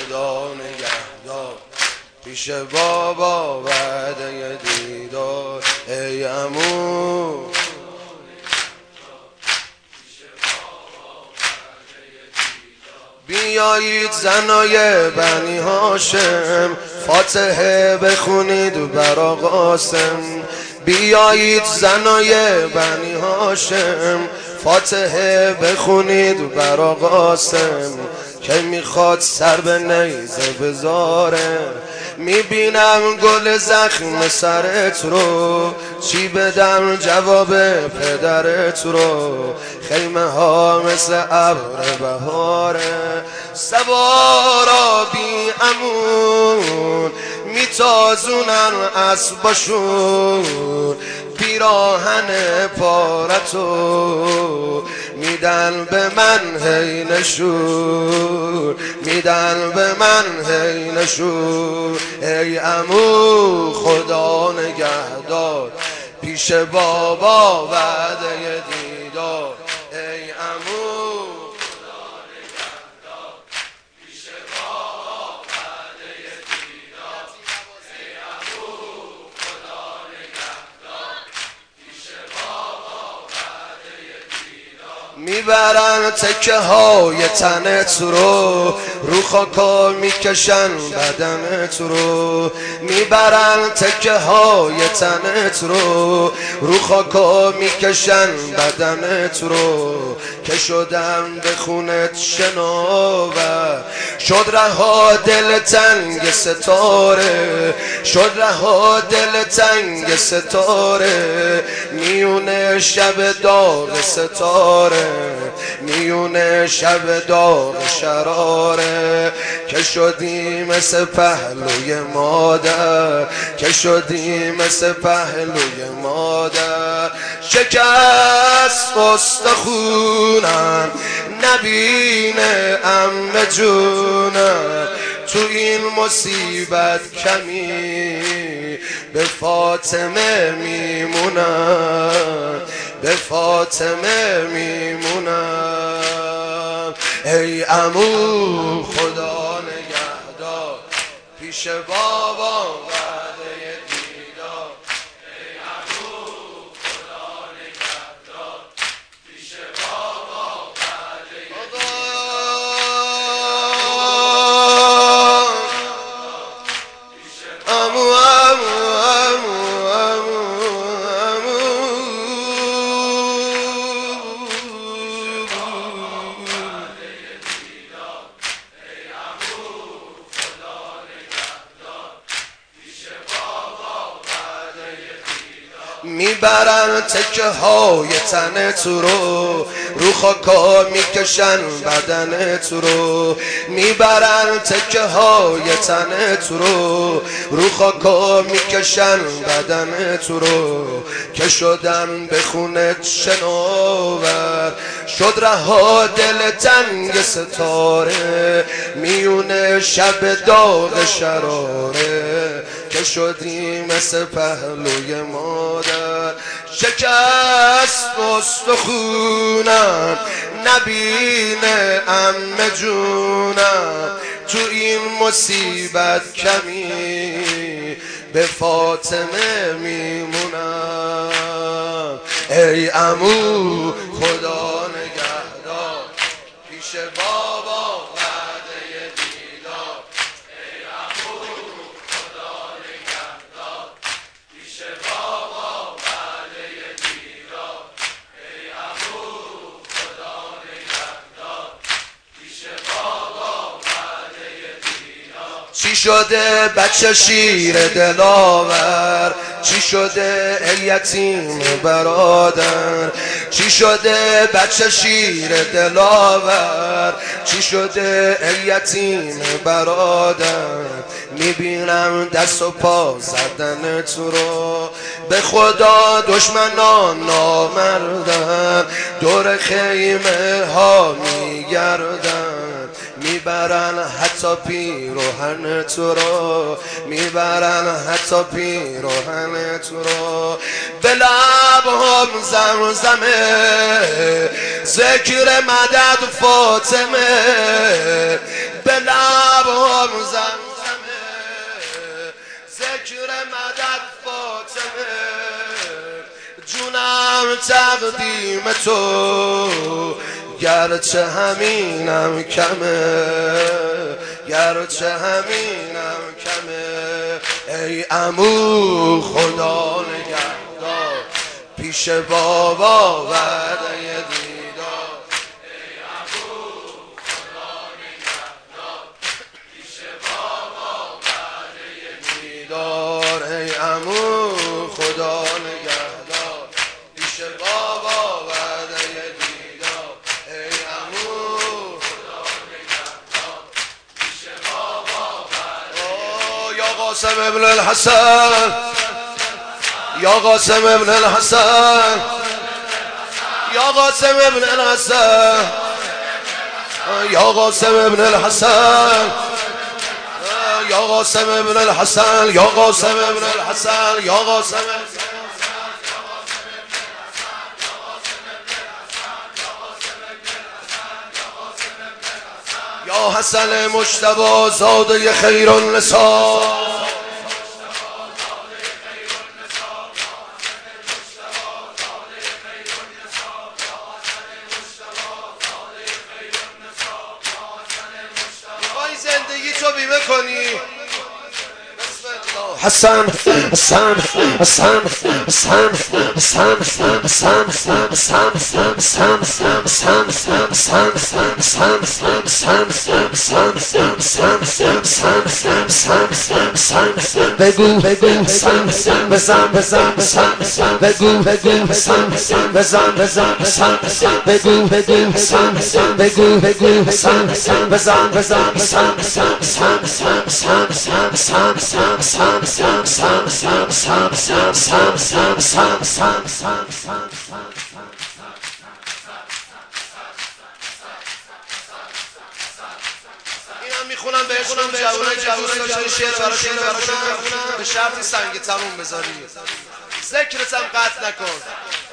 خدا نگهدار پیش بابا وعده دیدار ای عمو بیایید زنای بنی هاشم فاتحه بخونید برا قاسم بیایید زنای بنی هاشم فاتحه بخونید برا قاسم که میخواد سر به نیزه بذاره میبینم گل زخم سرت رو چی بدم جواب پدرت رو خیمه ها مثل ابر بهاره سوارا بی امون میتازونن اسباشون پیراهن پارتو میدن به من هی نشون میدن به من هی نشون ای عمو خدا نگهدار پیش بابا وعده دیدار ای عمو خدا نگهدار پیش بابا وعده دیدار ای عمو خدا نگهدار پیش بابا وعده دیدار میبرن تکه های تنت رو خاکا میکشن بدنت رو میبرن تکه های تنت رو خاکا میکشن بدنت رو که شدم به خونت شناور شد رها دل تنگ ستاره شد رها دل تنگ ستاره میونه شب داغ ستاره میونه شب داغ شراره که شدی مثل پهلوی مادر که شدی مثل پهلوی مادر شکست استخونم نبینه عمه جونم تو این مصیبت کمی به فاطمه میمونم به فاطمه میمونم ای عمو خدا نگهدار پیش بابا وعده دیدار ای عمو خدا نگهدار پیش بابا وعده دیدار عمو میبرن تکه های تنت رو خاکا میکشن بدنت رو میبرن تکه های تنت رو خاکا میکشن بدنت رو که شدم به خونت شناور شد رها دل تنگ ستاره میونه شب داغ شراره که شدی مثل پهلوی مادر شکست استخونم نبینه عمه جونم تو این مصیبت کمی به فاطمه میمونم ای عمو خدا نگهدار پیش بابا وعده دیدار ای عمو خدا نگهدار پیش بابا وعده دیدار ای عمو خدا نگهدار پیش بابا وعده دیدار چی شده بچه شیر دلاور چی شده ای یتیم برادر چی شده بچه شیر دلاور چی شده ای یتیم برادر میبینم دست و پا زدن تو رو به خدا دشمنان نامردن دور خیمه ها میگردن میبرن حتی پیراهن تو رو میبرن حتی پیراهن تو رو به لبهم زمزمه ذکر مدد فاطمه به لبهم تقدیم تو، گرچه همینم کمه، گرچه همینم کمه. ای عمو خدا نگهدار، پیش بابا وعده دیدار. ای عمو خدا نگهدار، پیش بابا وعده دیدار. ای عمو خدا نگهدار، پیش بابا وعده دیدار. ای عمو خدا نگهدار، پیش بابا وعده دیدار. یا قاسم ابن الحسن، یا قاسم ابن الحسن، یا قاسم ابن الحسن، یا قاسم ابن الحسن، یا قاسم ابن الحسن، یا قاسم ابن الحسن، یا قاسم یا حسن مجتبی زاده خیر النساء. زندگی تو بیمه کنی. حسن حسن حسن حسن حسن حسن بگو بگو بزن بزن بزن بگو بگو بزن بزن بزن بگو بگو بزن بگو بگو بزن بزن بزن میخونم بهشون جوانای شعر براشون بخونم به شرطی سنگ تموم بذاری، ذکرتم قطع نکن.